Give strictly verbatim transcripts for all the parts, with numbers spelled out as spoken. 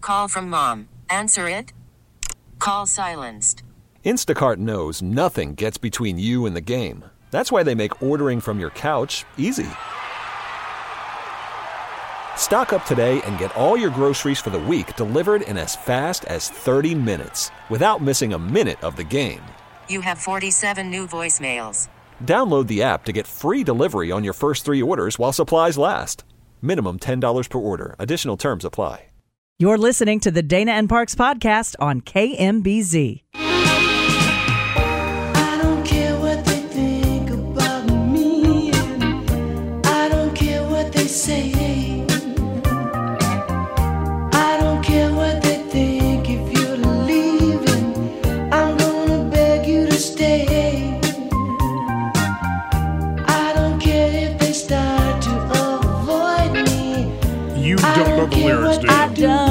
Call from mom. Answer it. Call silenced. Instacart knows nothing gets between you and the game. That's why they make ordering from your couch easy. Stock up today and get all your groceries for the week delivered in as fast as thirty minutes without missing a minute of the game. You have forty-seven new voicemails. Download the app to get free delivery on your first three orders while supplies last. Minimum ten dollars per order. Additional terms apply. You're listening to the Dana and Parks podcast on K M B Z. I don't care what they think about me, and I don't care what they say. I don't care what they think if you're leaving. I'm gonna beg you to stay. I don't care if they start to avoid me. You don't know the lyrics, do you? I don't.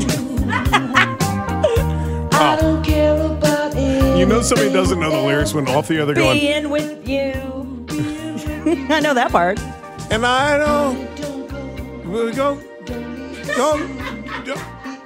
I don't care about it. You know somebody doesn't know the lyrics when off the other going, Being with you. I know that part. and I don't, we'll go, go, go.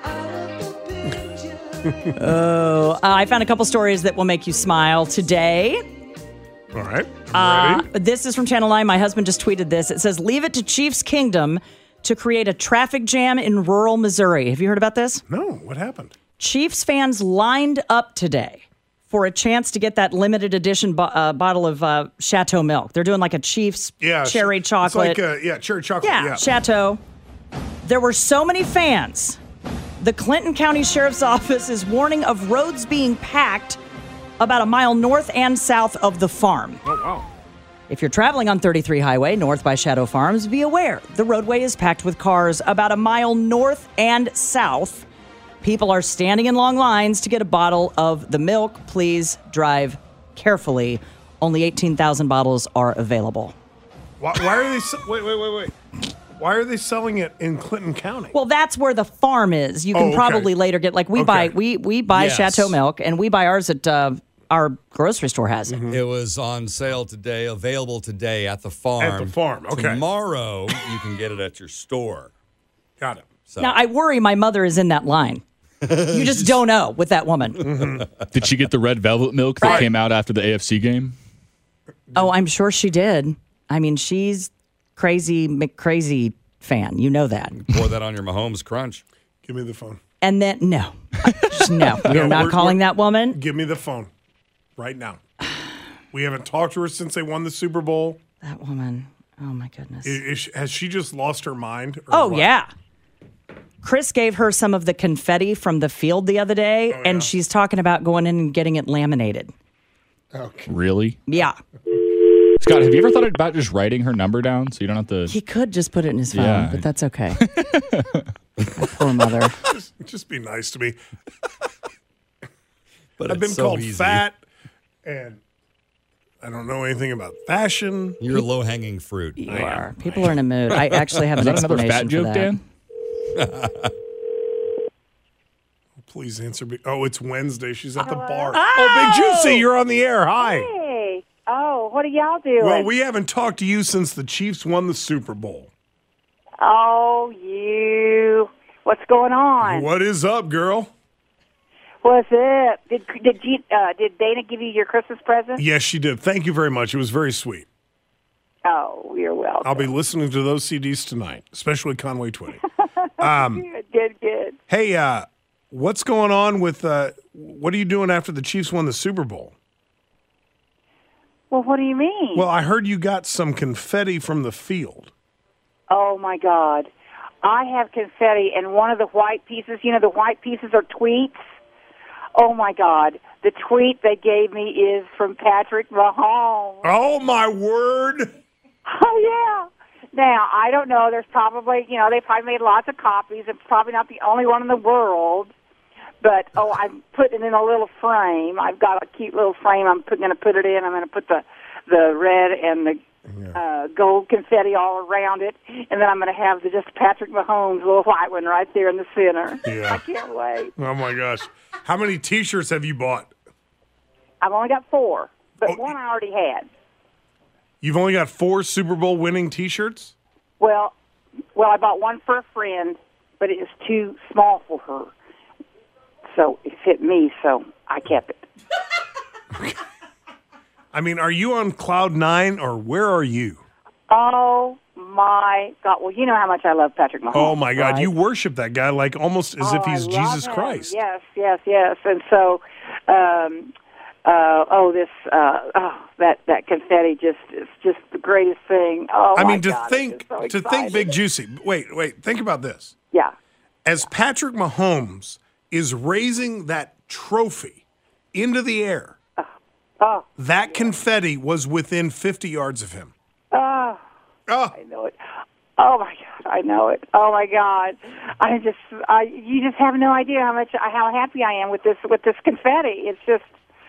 Oh, uh, I found a couple stories that will make you smile today. All right, Uh, ready? this is from Channel nine. My husband just tweeted this. It says, leave it to Chiefs Kingdom to create a traffic jam in rural Missouri. Have you heard about this? No, what happened? Chiefs fans lined up today for a chance to get that limited edition bo- uh, bottle of uh, Chateau milk. They're doing like a Chiefs Yeah, cherry it's chocolate. like uh, yeah, cherry chocolate. yeah, Yeah, Chateau. There were so many fans. The Clinton County Sheriff's Office is warning of roads being packed about a mile north and south of the farm. Oh wow. If you're traveling on thirty-three Highway, north by Shadow Farms, be aware the roadway is packed with cars about a mile north and south. People are standing in long lines to get a bottle of the milk. Please drive carefully. Only eighteen thousand bottles are available. Why, why are they? se- Wait, wait, wait, wait. Why are they selling it in Clinton County? Well, that's where the farm is. You can Oh, okay. probably later get, like we Okay. buy, we we buy Yes. Chateau milk, and we buy ours at uh, our grocery store has it. It was on sale today, available today at the farm. At the farm, okay. Tomorrow, you can get it at your store. Got it. So Now, I worry my mother is in that line. You just don't know with that woman. Did she get the red velvet milk that Right. came out after the A F C game? Oh, I'm sure she did. I mean, she's crazy McCrazy fan. You know that. pour that on your Mahomes Crunch. Give me the phone. And then, no. Just no. You're not we're- calling we're- that woman? Give me the phone, right now. We haven't talked to her since they won the Super Bowl. That woman. Oh, my goodness. Is, is she- has she just lost her mind? or Oh, what? yeah. Chris gave her some of the confetti from the field the other day, Oh, yeah. and she's talking about going in and getting it laminated. Okay. Really? Yeah. Scott, have you ever thought about just writing her number down so you don't have to? He could just put it in his phone, Yeah. but that's okay. My poor mother. Just, just be nice to me. But I've been it's so called easy. fat, and I don't know anything about fashion. You're low hanging fruit. You are. People are in a mood. I actually have Is an that another explanation fat for joke, that. Dan? Please answer me. Oh, it's Wednesday. She's at the bar. Oh, Big Juicy, you're on the air. Hi. Hey. Oh, what are y'all doing? Well, we haven't talked to you since the Chiefs won the Super Bowl. Oh, you. What's going on? What is up, girl? What's up? Did did you, uh, did Dana give you your Christmas present? Yes, she did. Thank you very much. It was very sweet. Oh, you're welcome. I'll be listening to those C Ds tonight, especially Conway Twitty. Um, Good, good, good. hey, uh, what's going on with uh, what are you doing after the Chiefs won the Super Bowl? Well, what do you mean? Well, I heard you got some confetti from the field. Oh my God, I have confetti, and one of the white pieces. You know, the white pieces are tweets. Oh my God, the tweet they gave me is from Patrick Mahomes. Oh, my word. Oh, yeah. Now, I don't know. There's probably, you know, they probably made lots of copies. It's probably not the only one in the world. But, oh, I'm putting it in a little frame. I've got a cute little frame. I'm going to put it in. I'm going to put the, the red and the uh, gold confetti all around it. And then I'm going to have the just Patrick Mahomes little white one right there in the center. Yeah. I can't wait. Oh, my gosh. How many T-shirts have you bought? I've only got four, but Oh. one I already had. You've only got four Super Bowl winning T-shirts? Well, well, I bought one for a friend, but it was too small for her. So it fit me, so I kept it. I mean, are you on cloud nine or where are you? Oh, my God. Well, you know how much I love Patrick Mahomes. Oh, my God. right? You worship that guy like almost as Oh, if he's I love Jesus him. Christ. Yes, yes, yes. And so, um, uh, oh, this, uh, oh, that, that confetti just is just the greatest thing. Oh, I my mean, to God, I'm think, just so to think excited. Big Juicy. Wait, wait. Think about this. Yeah. As Patrick Mahomes is raising that trophy into the air, Oh, that confetti was within fifty yards of him. oh, Oh, I know it. Oh my God, I know it. Oh my God, I just, I, you just have no idea how much, how happy I am with this, with this confetti. It's just,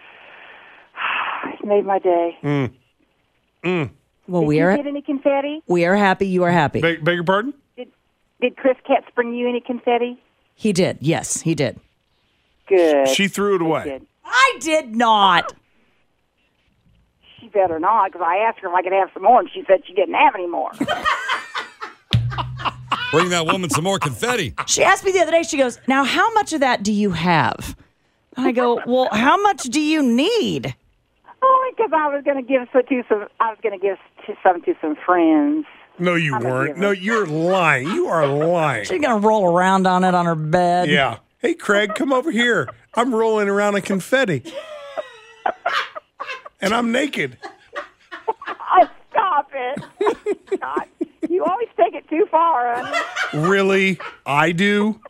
it made my day. Mm. Mm. Well, Did we you are get any confetti? we are happy. You are happy. Beg, beg your pardon? Did Did Chris Katz bring you any confetti? He did. Yes, he did. Good. She threw it away. Good. I did not. She better not, because I asked her if I could have some more, and she said she didn't have any more. Bring that woman some more confetti. She asked me the other day. She goes, "Now, how much of that do you have?" And I go, "Well, how much do you need?" Oh, because I was going to give some to some. I was going to give to some to some friends. No, you I'm a weren't. giver. No, you're lying. You are lying. She's gonna roll around on it on her bed. Yeah. Hey, Craig, come over here. I'm rolling around a confetti. And I'm naked. Oh, stop it! God, you always take it too far, honey. Really? I do?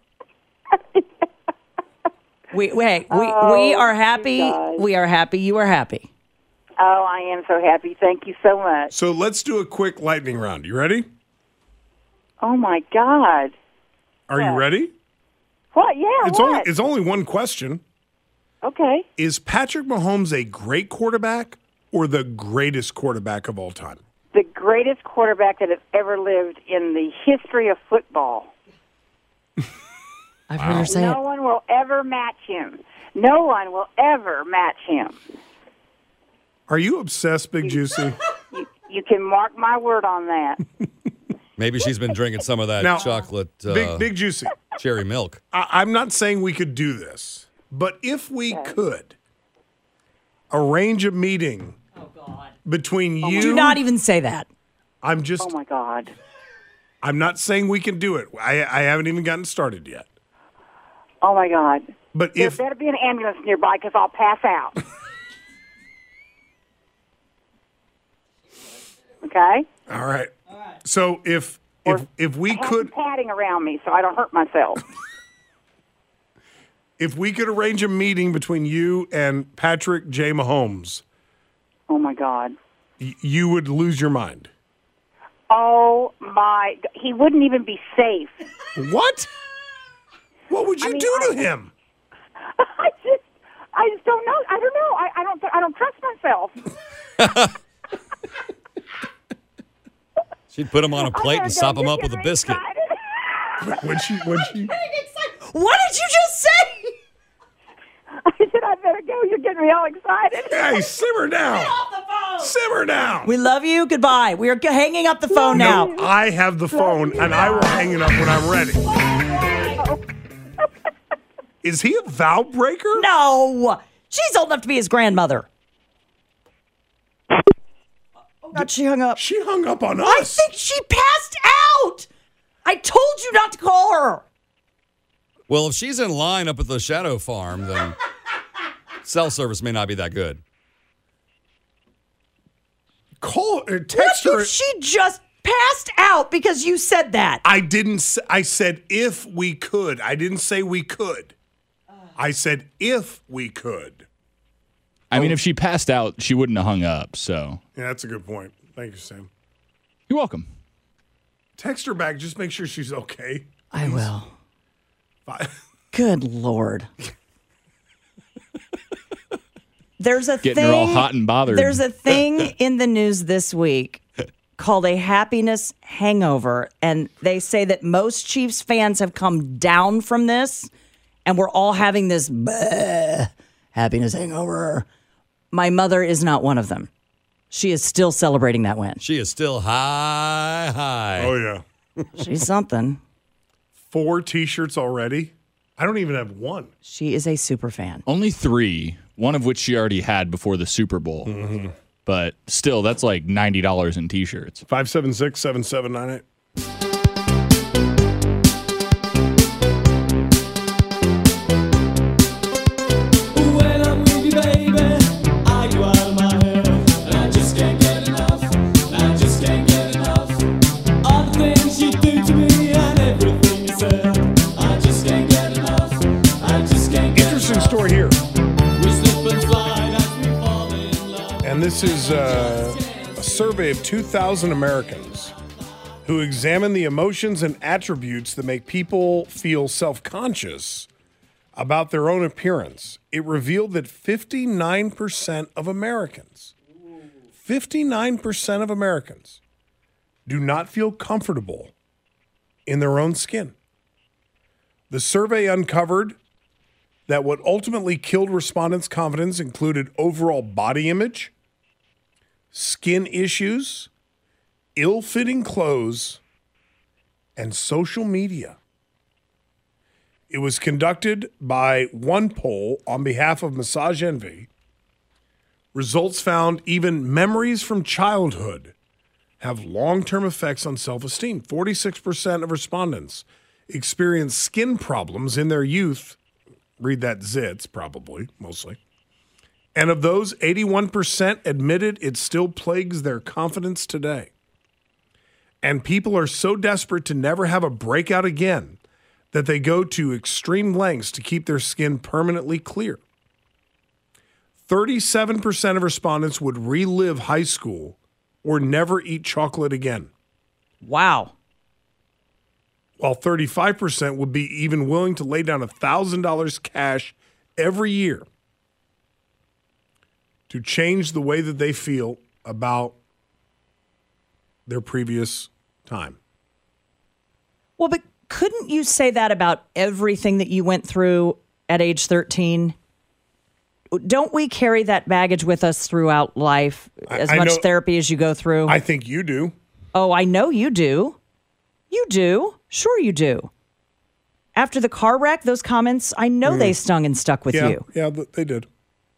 We wait. We we Oh, are happy. you guys. We are happy. You are happy. Oh, I am so happy. Thank you so much. So let's do a quick lightning round. You ready? Oh my God! Are you ready? What? Yeah. It's what? only it's only one question. Okay. Is Patrick Mahomes a great quarterback or the greatest quarterback of all time? The greatest quarterback that has ever lived in the history of football. I've heard her say No it. one will ever match him. No one will ever match him. Are you obsessed, Big Juicy? You, you can mark my word on that. Maybe she's been drinking some of that Now, chocolate uh, Big Big Juicy. cherry milk. I, I'm not saying we could do this, but if we could arrange a meeting between you, Do not even say that. I'm just, Oh my God. I'm not saying we can do it. I, I haven't even gotten started yet. Oh my God. But There if better be an ambulance nearby because I'll pass out. Okay? all right, so if Or if if we have some could padding around me so I don't hurt myself. if we could arrange a meeting between you and Patrick J. Mahomes, Oh my God. y- you would lose your mind. Oh my. g- He wouldn't even be safe. What? What would you I mean, do to I- him? I just, I just don't know. I don't know. I, I don't. I don't trust myself. She'd put him on a plate I'm and gonna sop go him get up with a very biscuit. excited. When she when she What did you just say? I said I better go. You're getting me all excited. hey, simmer down, simmer down. We love you. Goodbye. We are g- hanging up the phone now. No, I have the phone, and I will hang it up when I'm ready. Is he a vow breaker? No, she's old enough to be his grandmother. Oh God, she hung up. She hung up on I us. think she passed out. I told you not to call her. Well, if she's in line up at the Shadow Farm, then cell service may not be that good. Call or text What her. if she just passed out because you said that? I didn't. s- I said if we could. I didn't say we could. I said if we could. I mean, if she passed out, she wouldn't have hung up. So Yeah, that's a good point. Thank you, Sam. you're welcome. Text her back. Just make sure she's okay. I will. Bye. Good Lord. There's a Getting thing. her all hot and bothered. There's a thing in the news this week called a happiness hangover, and they say that most Chiefs fans have come down from this, and we're all having this "Bleh, happiness hangover." My mother is not one of them. She is still celebrating that win. She is still high, high. Oh yeah. She's something. Four T-shirts already? I don't even have one. She is a super fan. Only three, one of which she already had before the Super Bowl. Mm-hmm. But still, that's like ninety dollars in T-shirts. five seven six, seven seven nine eight. When I'm with you, baby, I go out of my head, and I just can't get enough. I just can't get enough. All the things you do to me and everything you said, I just can't get enough. I just can't get Interesting enough. story here. We slip and slide as we fall in love. And this is uh, a survey of two thousand Americans who examine the emotions and attributes that make people feel self-conscious about their own appearance. It revealed that fifty-nine percent of Americans, fifty-nine percent of Americans do not feel comfortable in their own skin. The survey uncovered that what ultimately killed respondents' confidence included overall body image, skin issues, ill-fitting clothes, and social media. It was conducted by one poll on behalf of Massage Envy. Results found even memories from childhood have long-term effects on self-esteem. forty-six percent of respondents experienced skin problems in their youth. Read that zits, probably, mostly. And of those, eighty-one percent admitted it still plagues their confidence today. And people are so desperate to never have a breakout again that they go to extreme lengths to keep their skin permanently clear. thirty-seven percent of respondents would relive high school or never eat chocolate again, Wow. while thirty-five percent would be even willing to lay down one thousand dollars cash every year to change the way that they feel about their previous time. Well, but couldn't you say that about everything that you went through at age thirteen? Don't we carry that baggage with us throughout life, as I much know- therapy as you go through? I think you do. Oh, I know you do. You do. Sure you do. After the car wreck, those comments, I know they stung and stuck with Yeah, you. yeah, th- they did.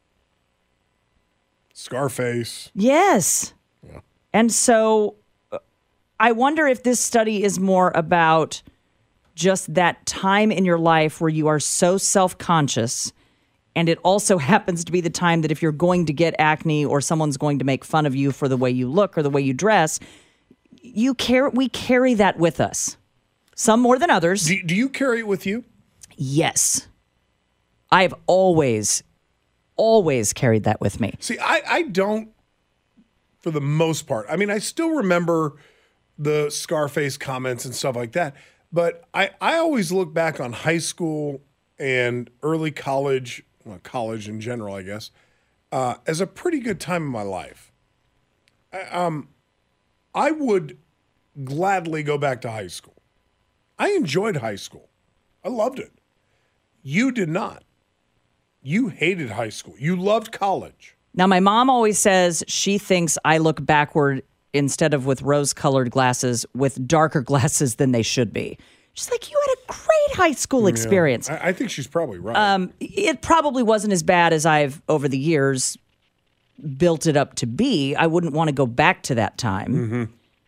Scarface. Yes. And so uh, I wonder if this study is more about just that time in your life where you are so self-conscious, and it also happens to be the time that if you're going to get acne or someone's going to make fun of you for the way you look or the way you dress, you carry we carry that with us. Some more than others. Do, do you carry it with you? Yes. I've always, always carried that with me. See, I, I don't, for the most part. I mean, I still remember the Scarface comments and stuff like that. But I, I always look back on high school and early college, well, college in general, I guess, uh, as a pretty good time in my life. I, um, I would gladly go back to high school. I enjoyed high school. I loved it. You did not. You hated high school. You loved college. Now, my mom always says she thinks I look backward instead of with rose-colored glasses, with darker glasses than they should be. She's like, you had a great high school experience. I, I think she's probably right. Um, it probably wasn't as bad as I've, over the years, built it up to be. I wouldn't want to go back to that time. Mm-hmm.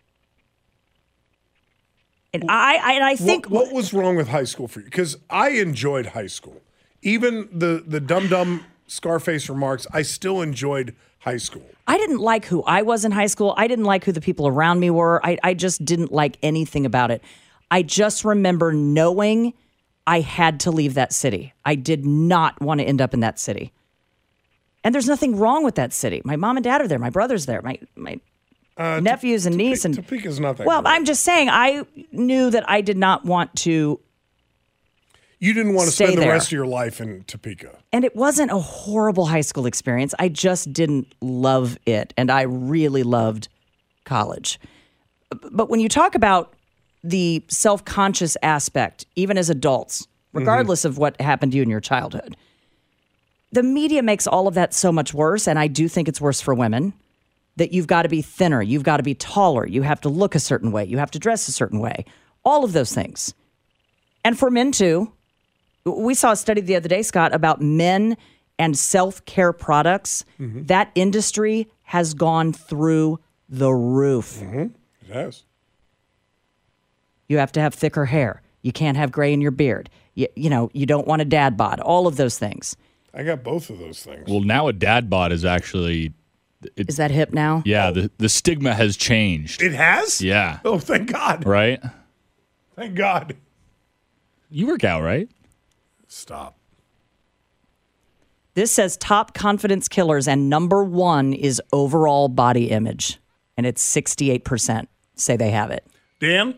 And I, I, and I think... What, what was wrong with high school for you? Because I enjoyed high school. Even the, the dumb-dumb Scarface remarks, I still enjoyed high school. I didn't like who I was in high school. I didn't like who the people around me were. I, I just didn't like anything about it. I just remember knowing I had to leave that city. I did not want to end up in that city. And there's nothing wrong with that city. My mom and dad are there. My brother's there. My my Uh, nephews and Tope- niece. And Topeka's not that well, great. I'm just saying, I knew that I did not want to. You didn't want to stay spend the there. rest of your life in Topeka. And it wasn't a horrible high school experience. I just didn't love it. And I really loved college. But when you talk about the self-conscious aspect, even as adults, regardless mm-hmm. of what happened to you in your childhood, the media makes all of that so much worse. And I do think it's worse for women, that you've got to be thinner, you've got to be taller, you have to look a certain way, you have to dress a certain way, all of those things. And for men, too. We saw a study the other day, Scott, about men and self-care products. Mm-hmm. That industry has gone through the roof. Mm-hmm. It has. You have to have thicker hair. You can't have gray in your beard. You, you know, you don't want a dad bod. All of those things. I got both of those things. Well, now a dad bod is actually... It, is that hip now? Yeah, the, the stigma has changed. It has? Yeah. Oh, thank God. Right? Thank God. You work out, right? Stop. This says top confidence killers, and number one is overall body image. And it's sixty-eight percent say they have it. Dan,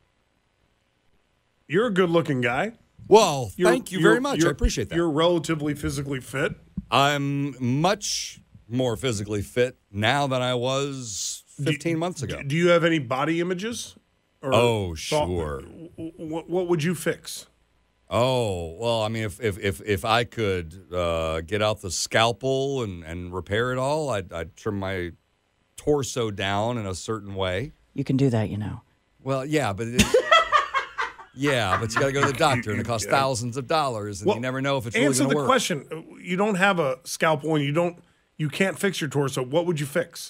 you're a good-looking guy. Well, You're- thank you you're- very much. I you're- appreciate that. You're relatively physically fit. I'm much more physically fit now than I was fifteen months ago. Do you have any body images? Or Oh, thought- sure. What, what would you fix? Oh, well, I mean, if if if, if I could uh, get out the scalpel and, and repair it all, I'd, I'd trim my torso down in a certain way. You can do that, you know. Well, yeah, but it, yeah, but you got to go to the doctor, and it costs thousands of dollars, and Well, you never know if it's really Answer going the to work. question. You don't have a scalpel and you don't. You can't fix your torso. What would you fix?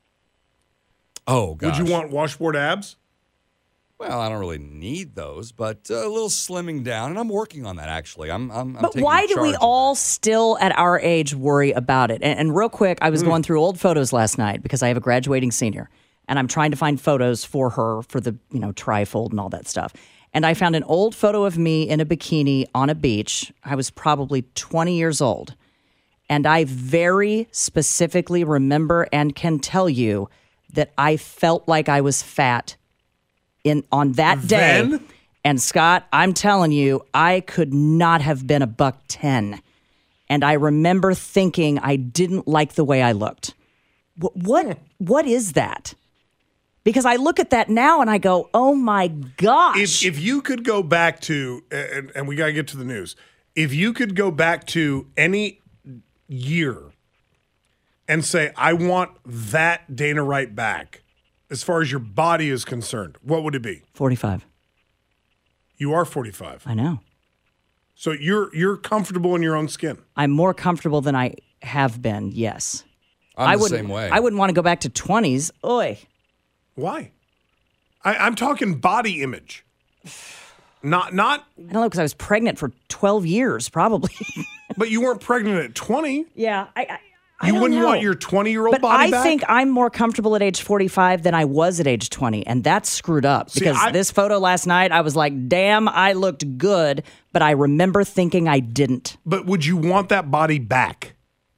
Oh, gosh. Would you want washboard abs? Well, I don't really need those, but uh, a little slimming down, and I'm working on that, actually. I'm, I'm, I'm But taking why do we charge of all still at our age worry about it? And, and real quick, I was Hmm. going through old photos last night because I have a graduating senior, and I'm trying to find photos for her for the, you know, trifold and all that stuff. And I found an old photo of me in a bikini on a beach. I was probably twenty years old. And I very specifically remember and can tell you that I felt like I was fat in on that day. Then? And Scott, I'm telling you, I could not have been a buck ten. And I remember thinking I didn't like the way I looked. What what, what is that? Because I look at that now and I go, oh my gosh. If, if you could go back to, and, and we got to get to the news, if you could go back to any year and say, I want that Dana Wright back, as far as your body is concerned, what would it be? forty-five. You are forty-five. I know. So you're you're comfortable in your own skin. I'm more comfortable than I have been, yes. I'm I the wouldn't, same way. I wouldn't want to go back to twenties. Oy. Why? I, I'm talking body image. Not not I don't know, because I was pregnant for twelve years, probably. but you weren't pregnant at twenty. yeah, I, I, I You don't wouldn't know. want your twenty-year-old But body I back? think I'm more comfortable at age forty-five than I was at age twenty, and that's screwed up. See, Because I- this photo last night, I was like, damn, I looked good, but I remember thinking I didn't. But would you want that body back?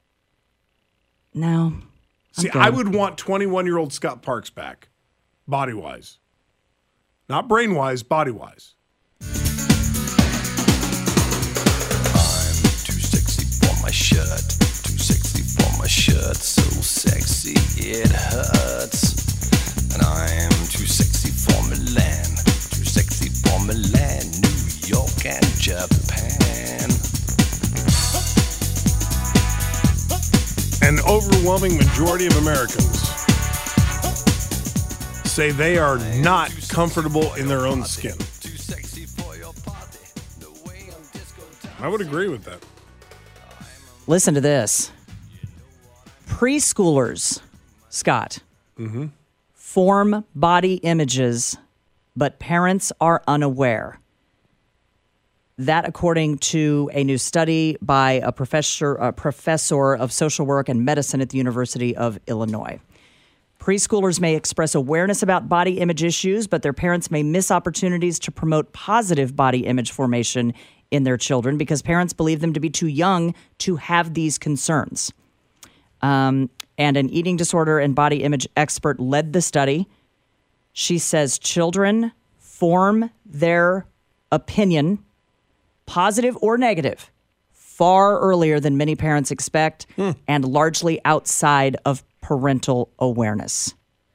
No. See, good. I would want twenty-one-year-old Scott Parks back, body-wise. Not brain-wise, body-wise. I'm too sexy for my shirt. Too sexy for my shirt. So sexy it hurts. And I'm too sexy for Milan. Too sexy for Milan, New York, and Japan. An overwhelming majority of Americans say they are not comfortable in their own skin. Too sexy for your party. The way I'm disco time. I would agree with that. Listen to this. Preschoolers, Scott, form body images, but parents are unaware. That, according to a new study by a professor, a professor of social work and medicine at the University of Illinois. Preschoolers may express awareness about body image issues, but their parents may miss opportunities to promote positive body image formation in their children because parents believe them to be too young to have these concerns. Um, and an eating disorder and body image expert led the study. She says children form their opinion, positive or negative, far earlier than many parents expect and largely outside of parental awareness.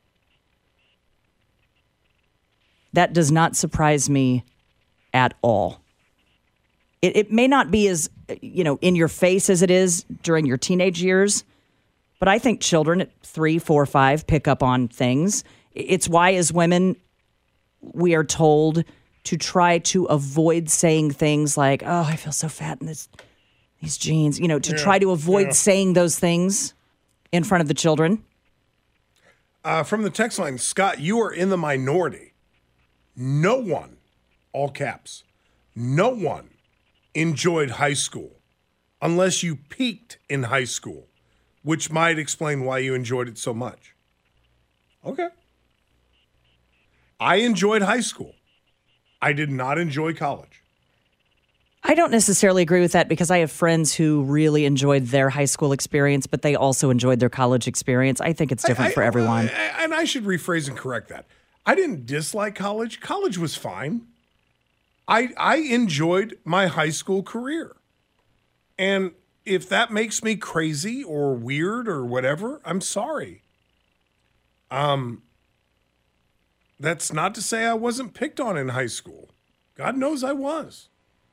That does not surprise me at all. It, it may not be as, you know, in your face as it is during your teenage years, but I think children at three, four, five pick up on things. It's why, as women, we are told to try to avoid saying things like, oh, I feel so fat in this, these jeans, you know, to Yeah, try to avoid yeah. saying those things in front of the children? Uh, from the text line, Scott, you are in the minority. No one, all caps, no one enjoyed high school unless you peaked in high school, which might explain why you enjoyed it so much. Okay. I enjoyed high school. I did not enjoy college. I don't necessarily agree with that because I have friends who really enjoyed their high school experience, but they also enjoyed their college experience. I think it's different I- I- for everyone. I- and I should rephrase and correct that. I didn't dislike college. College was fine. I I enjoyed my high school career. And if that makes me crazy or weird or whatever, I'm sorry. Um that's not to say I wasn't picked on in high school. God knows I was.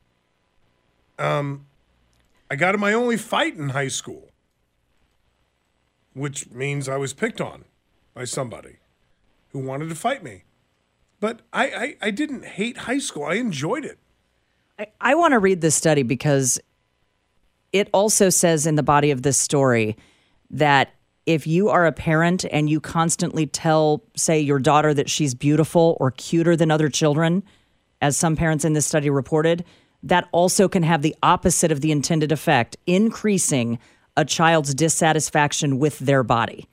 Um I got in my only fight in high school, which means I was picked on by somebody who wanted to fight me. But I, I, I didn't hate high school. I enjoyed it. I, I want to read this study because it also says in the body of this story that if you are a parent and you constantly tell, say, your daughter that she's beautiful or cuter than other children, as some parents in this study reported, that also can have the opposite of the intended effect, increasing a child's dissatisfaction with their body.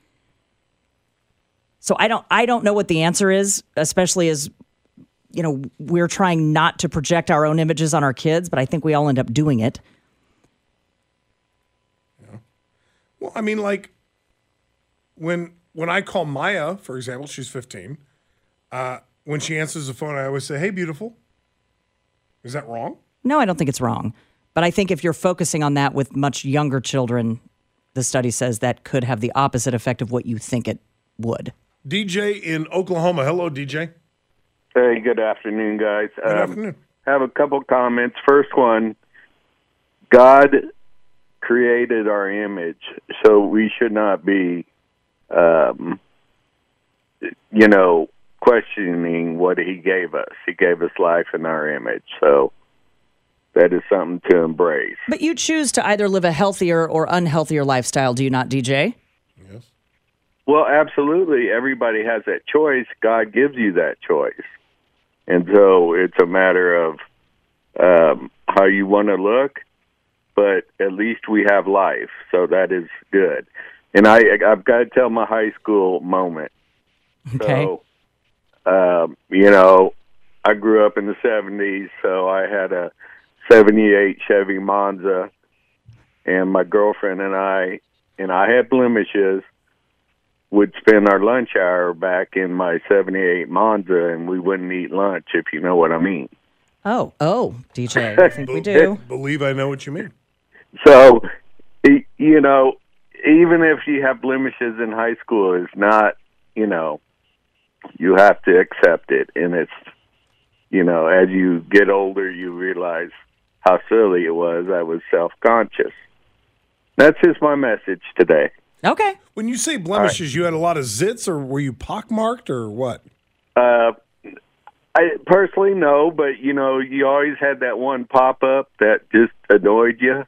So I don't I don't know what the answer is, especially as, you know, we're trying not to project our own images on our kids, but I think we all end up doing it. Yeah. Well, I mean, like, when when I call Maya, for example, she's fifteen, uh, when she answers the phone, I always say, hey, beautiful. Is that wrong? No, I don't think it's wrong. But I think if you're focusing on that with much younger children, the study says that could have the opposite effect of what you think it would. D J in Oklahoma. Hello, D J. Hey, good afternoon, guys. Good afternoon. Have a couple comments. First one, God created our image, so we should not be, um, you know, questioning what he gave us. He gave us life in our image, so that is something to embrace. But you choose to either live a healthier or unhealthier lifestyle, do you not, D J? Yes. Well, absolutely. Everybody has that choice. God gives you that choice. And so it's a matter of um, how you want to look, but at least we have life, so that is good. And I, I've got to tell my high school moment. Okay. So, um, you know, I grew up in the seventies, so I had a seventy-eight Chevy Monza, and my girlfriend and I, and I had blemishes, would spend our lunch hour back in my seventy-eight Monza, and we wouldn't eat lunch, if you know what I mean. Oh, oh, D J, I think we do. Believe I know what you mean. So, y- you know, even if you have blemishes in high school, it's not, you know, you have to accept it. And it's, you know, as you get older, you realize how silly it was. I was self-conscious. That's just my message today. Okay. When you say blemishes, you had a lot of zits, or were you pockmarked, or what? Uh, I personally no, but you know, you always had that one pop up that just annoyed you.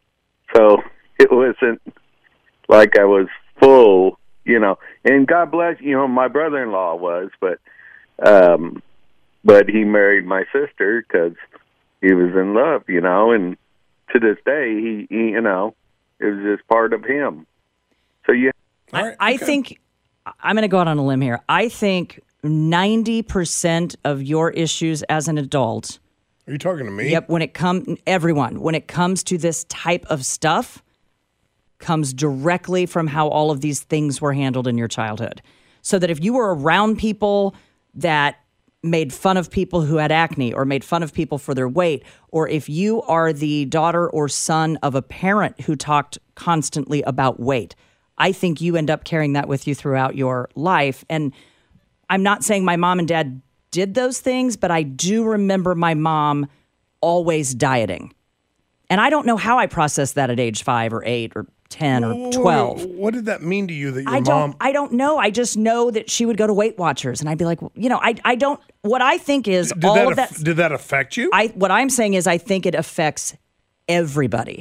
So it wasn't like I was full, you know. And God bless, you know, my brother-in-law was, but um, but he married my sister because he was in love, you know. And to this day, he, he you know, it was just part of him. So yeah, I, right, I okay. think I'm going to go out on a limb here. I think ninety percent of your issues as an adult. Are you talking to me? Yep. When it comes, everyone, when it comes to this type of stuff, comes directly from how all of these things were handled in your childhood. So that if you were around people that made fun of people who had acne or made fun of people for their weight, or if you are the daughter or son of a parent who talked constantly about weight, I think you end up carrying that with you throughout your life. And I'm not saying my mom and dad did those things, but I do remember my mom always dieting. And I don't know how I processed that at age five or eight or ten or Whoa, twelve. What did that mean to you that your I don't mom? I don't know. I just know that she would go to Weight Watchers and I'd be like, you know, I I don't what I think is Did all that of that aff- did that affect you? I what I'm saying is I think it affects everybody.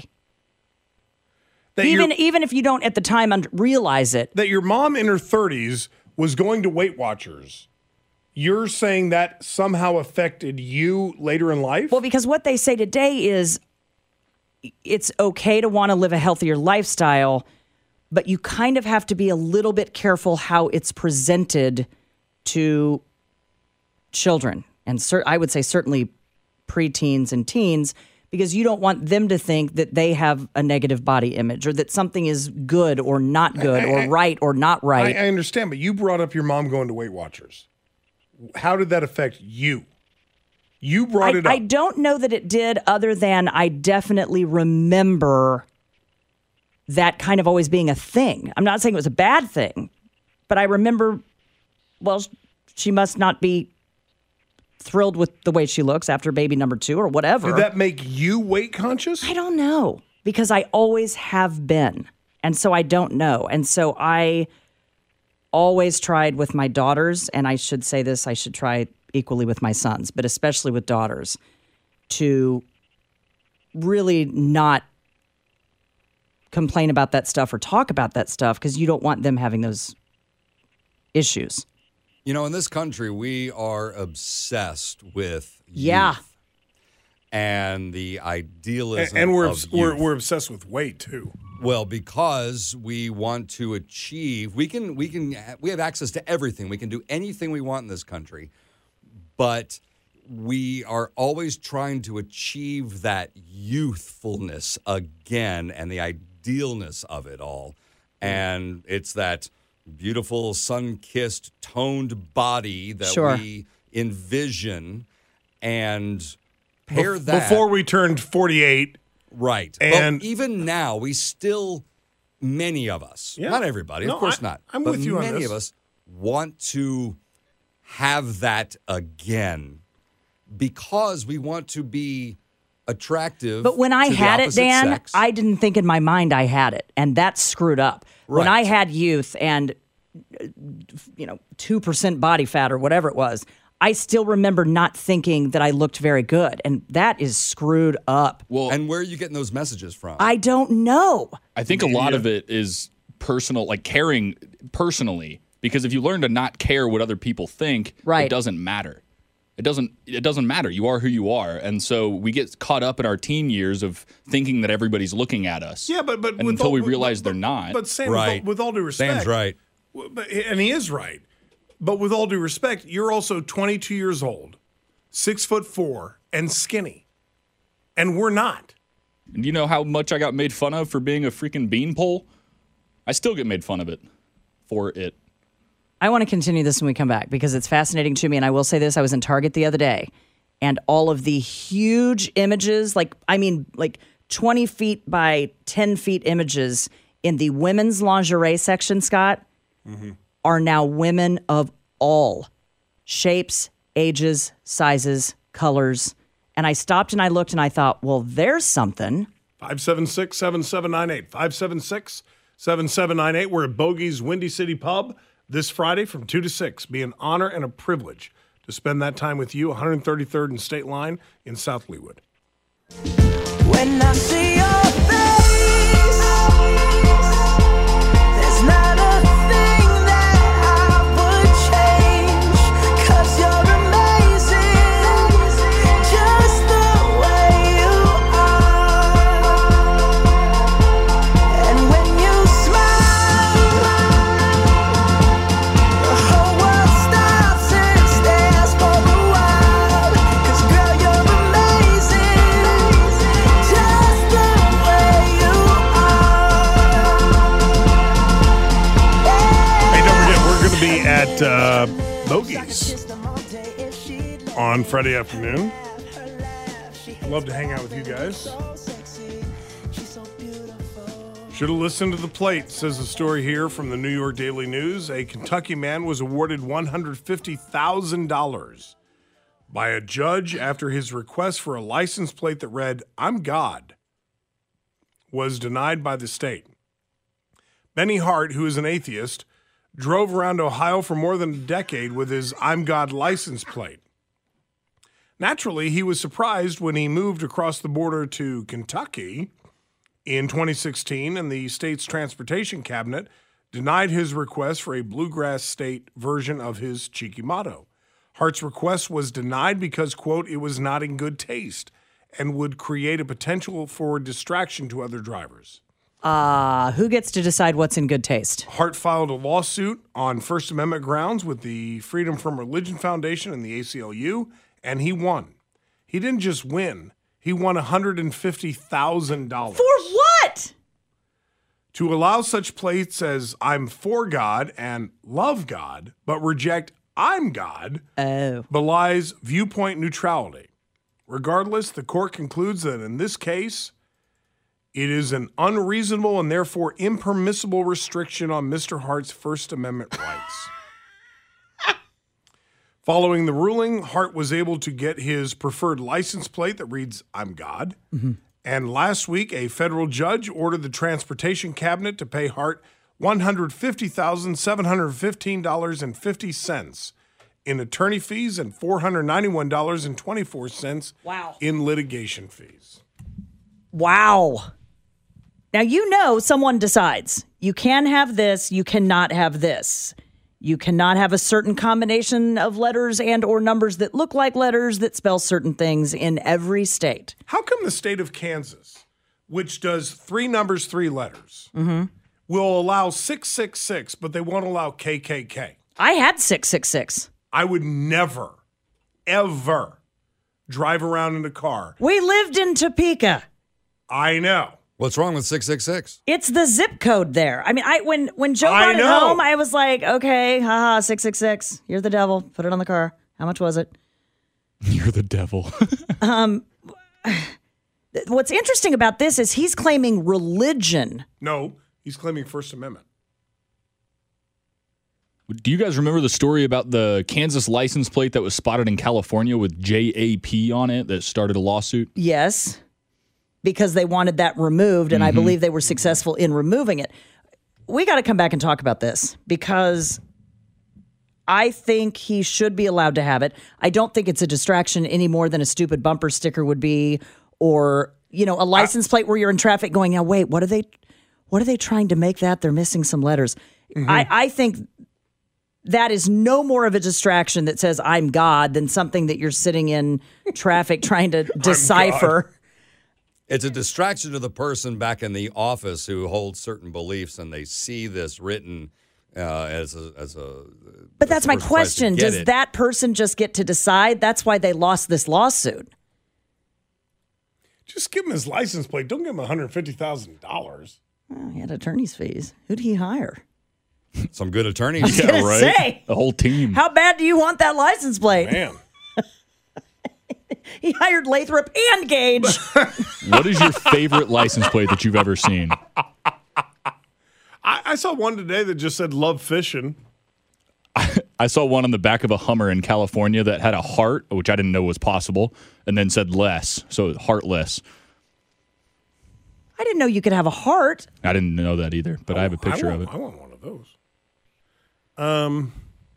That even your- even if you don't at the time un- realize it. that your mom in her thirties was going to Weight Watchers. You're saying that somehow affected you later in life? Well, because what they say today is it's okay to want to live a healthier lifestyle, but you kind of have to be a little bit careful how it's presented to children. And cer- I would say certainly preteens and teens, because you don't want them to think that they have a negative body image or that something is good or not good I- or I- right or not right. I, I understand, but you brought up your mom going to Weight Watchers. How did that affect you? You brought I, it up. I don't know that it did, other than I definitely remember that kind of always being a thing. I'm not saying it was a bad thing, but I remember, well, she must not be thrilled with the way she looks after baby number two or whatever. Did that make you weight conscious? I don't know, because I always have been. And so I don't know. And so I always tried with my daughters, and I should say this, I should try equally with my sons, but especially with daughters, to really not complain about that stuff or talk about that stuff, because you don't want them having those issues. You know, in this country, we are obsessed with Yeah. youth and the idealism and, and we're, of obs- we're youth. we're obsessed with weight too. Well, because we want to achieve, we can, we can, we have access to everything. We can do anything we want in this country, but we are always trying to achieve that youthfulness again and the idealness of it all. And it's that beautiful, sun-kissed, toned body that Sure. we envision and pair Bef- that. Before we turned forty-eight. Right. And- but even now, we still, many of us, Yeah. not everybody, No, of course I- not. I'm but with you on many this. of us want to have that again because we want to be attractive. But when I to the had it, opposite Dan, sex. I didn't think in my mind I had it. And that's screwed up. When Right. I had youth and, uh, you know, two percent body fat or whatever it was, I still remember not thinking that I looked very good. And that is screwed up. Well, and where are you getting those messages from? I don't know. I think a lot of it is personal, like caring personally, because if you learn to not care what other people think, Right. it doesn't matter. It doesn't it doesn't matter. You are who you are. And so we get caught up in our teen years of thinking that everybody's looking at us. Yeah, but but and with until all- we but- realize but- they're not. But Sam, Right. with, all, with all due respect, Sam's right. w- But, and he is right. But with all due respect, you're also twenty-two years old, six foot four, and skinny, and we're not. And you know how much I got made fun of for being a freaking beanpole? I still get made fun of it for it. I want to continue this when we come back because it's fascinating to me. And I will say this, I was in Target the other day and all of the huge images, like, I mean, like twenty feet by ten feet images in the women's lingerie section, Scott, Mm-hmm. are now women of all shapes, ages, sizes, colors. And I stopped and I looked and I thought, well, there's something. five seven six, seven seven nine eight. five seven six, seven seven nine eight. We're at Bogey's Windy City Pub this Friday from two to six. Be an honor and a privilege to spend that time with you, one hundred thirty-third and State Line in South Leawood. When I see your face, there's not a thing that I would change, 'cause you're amazing, just the way you are. And when you smile, the whole world stops and stares for a while, 'cause girl, you're amazing, just the way you are. Hey, don't forget, we're going to be at uh, Bogey's on Friday afternoon. Love to hang out with you guys. Should have listened to the plate, says the story here from the New York Daily News. A Kentucky man was awarded one hundred fifty thousand dollars by a judge after his request for a license plate that read, "I'm God," was denied by the state. Benny Hart, who is an atheist, drove around Ohio for more than a decade with his I'm God license plate. Naturally, he was surprised when he moved across the border to Kentucky in twenty sixteen, and the state's transportation cabinet denied his request for a bluegrass state version of his cheeky motto. Hart's request was denied because, quote, it was not in good taste and would create a potential for distraction to other drivers. Uh, who gets to decide what's in good taste? Hart filed a lawsuit on First Amendment grounds with the Freedom from Religion Foundation and the A C L U, and he won. He didn't just win. He won one hundred fifty thousand dollars. For what? To allow such plates as I'm for God and love God, but reject I'm God, oh. belies viewpoint neutrality. Regardless, the court concludes that in this case, it is an unreasonable and therefore impermissible restriction on Mister Hart's First Amendment rights. Following the ruling, Hart was able to get his preferred license plate that reads, I'm God. Mm-hmm. And last week, a federal judge ordered the transportation cabinet to pay Hart one hundred fifty thousand seven hundred fifteen dollars and fifty cents in attorney fees and four hundred ninety-one dollars and twenty-four cents wow. in litigation fees. Wow. Now, you know, someone decides you can have this, you cannot have this. You cannot have a certain combination of letters and or numbers that look like letters that spell certain things in every state. How come the state of Kansas, which does three numbers, three letters, mm-hmm. will allow six six six, but they won't allow K K K? I had six six six. I would never, ever drive around in a car. We lived in Topeka. I know. What's wrong with six six six? It's the zip code there. I mean, I when when Joe I brought it know. home, I was like, okay, haha, six six six. You're the devil. Put it on the car. How much was it? You're the devil. um, what's interesting about this is he's claiming religion. No, he's claiming First Amendment. Do you guys remember the story about the Kansas license plate that was spotted in California with J A P on it that started a lawsuit? Yes, because they wanted that removed, and Mm-hmm. I believe they were successful in removing it. We got to come back and talk about this because I think he should be allowed to have it. I don't think it's a distraction any more than a stupid bumper sticker would be, or, you know, a license plate where you're in traffic going, now, wait, what are they, what are they trying to make that? They're missing some letters. Mm-hmm. I, I think that is no more of a distraction that says I'm God than something that you're sitting in traffic trying to decipher. It's a distraction to the person back in the office who holds certain beliefs, and they see this written uh, as a as a. But as that's the my person tries to question. get Does it. that person just get to decide? That's why they lost this lawsuit. Just give him his license plate. Don't give him one hundred fifty thousand dollars. Oh, he had attorney's fees. Who'd he hire? Some good attorneys? Yeah, right. Say, the whole team. How bad do you want that license plate? Man. He hired Lathrop and Gage. What is your favorite license plate that you've ever seen? I, I saw one today that just said love fishing. I saw one on the back of a Hummer in California that had a heart, which I didn't know was possible, and then said less, so heartless. I didn't know you could have a heart. I didn't know that either, but Oh, I have a picture I want, of it. I want one of those. Um,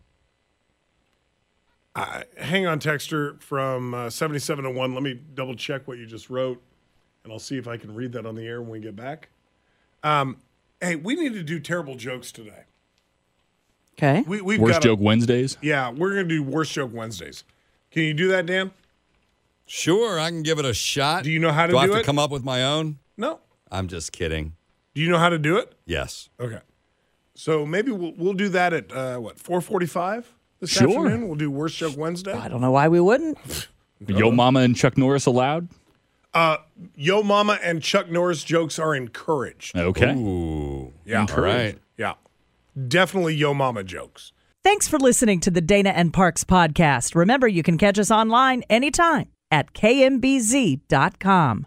I, hang on, texter from uh, seventy-seven oh one. Let me double check what you just wrote, and I'll see if I can read that on the air when we get back. Um, hey, we need to do terrible jokes today. Okay. We, we've Worst got joke Wednesdays? Yeah, we're going to do worst joke Wednesdays. Can you do that, Dan? Sure, I can give it a shot. Do you know how to do do I have it? to come up with my own? No. I'm just kidding. Do you know how to do it? Yes. Okay. So maybe we'll we'll do that at uh, what four forty-five this Sure. afternoon. We'll do worst joke Wednesday. I don't know why we wouldn't. Yo Mama and Chuck Norris allowed? Uh, Yo Mama and Chuck Norris jokes are encouraged. Okay. Ooh. Yeah. All right. Yeah. Definitely Yo Mama jokes. Thanks for listening to the Dana and Parks podcast. Remember, you can catch us online anytime at K M B Z dot com.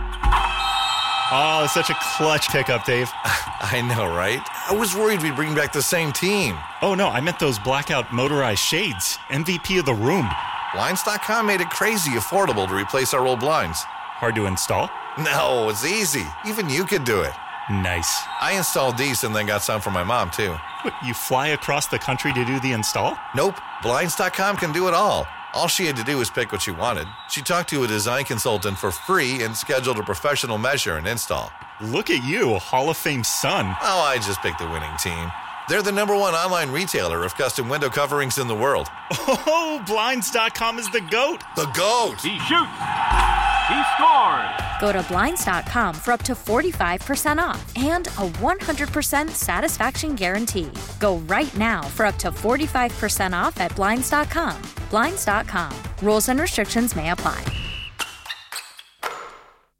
Oh, such a clutch pickup, Dave. I know, right? I was worried we'd bring back the same team. Oh, no, I meant those blackout motorized shades. M V P of the room. Blinds dot com made it crazy affordable to replace our old blinds. Hard to install? No, it's easy. Even you could do it. Nice. I installed these and then got some for my mom, too. What, you fly across the country to do the install? Nope. Blinds dot com can do it all. All she had to do was pick what she wanted. She talked to a design consultant for free and scheduled a professional measure and install. Look at you, Hall of Fame son. Oh, I just picked the winning team. They're the number one online retailer of custom window coverings in the world. Oh, Blinds dot com is the GOAT. The GOAT. He shoots. He scores. Go to Blinds dot com for up to forty-five percent off and a one hundred percent satisfaction guarantee. Go right now for up to forty-five percent off at Blinds dot com. Blinds dot com. Rules and restrictions may apply.